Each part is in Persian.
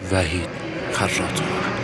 وحید خراطی.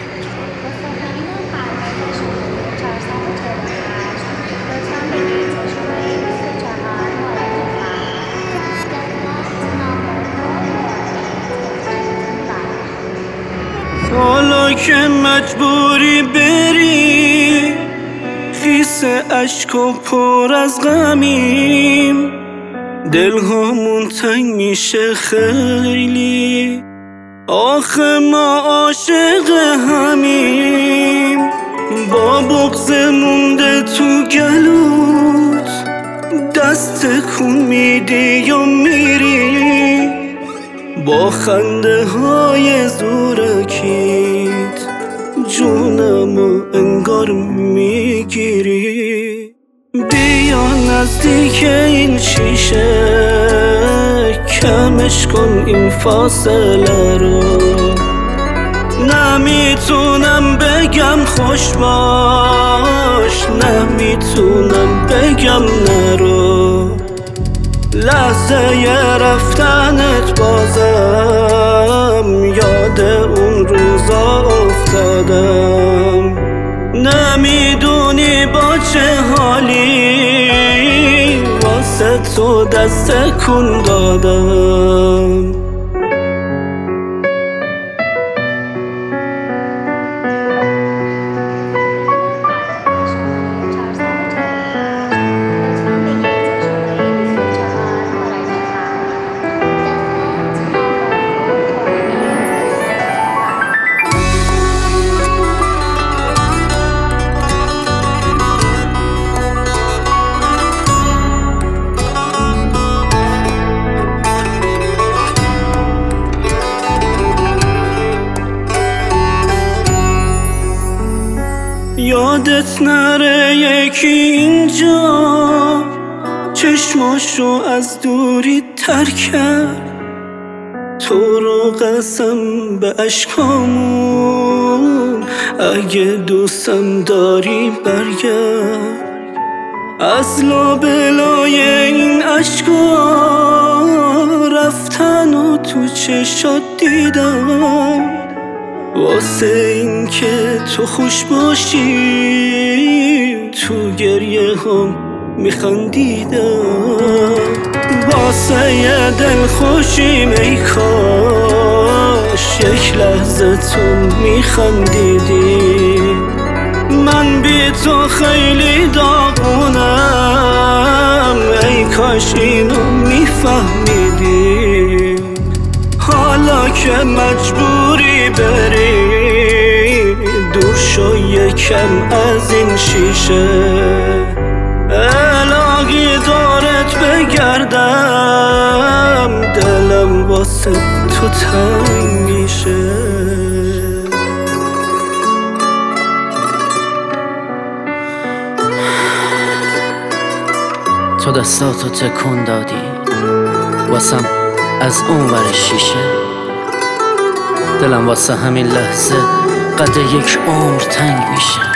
حالا که مجبوری بری، خیس عشق و پر از غمیم، دلهامون تنگ میشه خیلی، آخه ما عاشق همیم. با بغض مونده تو گلوت، دست کن میدی یا میری، با خنده های زورکیت جونمو انگار میگیری. بیا نزدیک این شیشه، کمش کن این فاصله رو. نمیتونم بگم خوش باش، نمیتونم بگم نرو. لحظه رفتنت بازم یاد اون روزا افتادم. نمیدونی با چه حالی واسه تو دست کن دادم. یادت نره یکی اینجا چشماشو از دوری تر کرد، تو رو قسم به اشکامون، اگه دوستم داری برگرد. از لابلای این اشکا رفتن و تو چشات دیدم، واسه این که تو خوش باشی تو گریه هم میخندیدم. واسه یه دل خوشیم ای کاش یک لحظه تو میخندیدی. من بی تو خیلی داغونم، ای کاش اینو میفهمیدی. حالا که مجبوری بری، دور شو یکم از این شیشه. الهی دارت بگردم، دلم واسه تو تنگ میشه. تو دستاتو تکون دادی واسم از اون ور شیشه، دلم واسه همین لحظه قد یک عمر تنگ میشه.